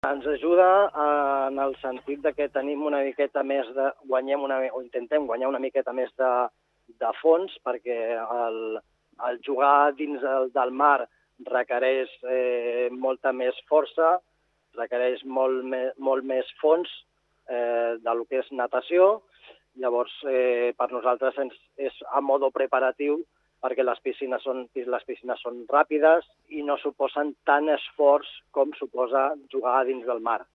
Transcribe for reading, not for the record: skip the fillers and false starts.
Ens ajuda en el sentit de que tenim una miqueta més de... intentem guanyar una miqueta més de fons, perquè el jugar dins del mar requereix molta més força, requereix molt més fons del que és natació. Llavors, per nosaltres és a modo preparatiu, perquè les piscines són ràpides i no suposen tant esforç com suposa jugar dins del mar.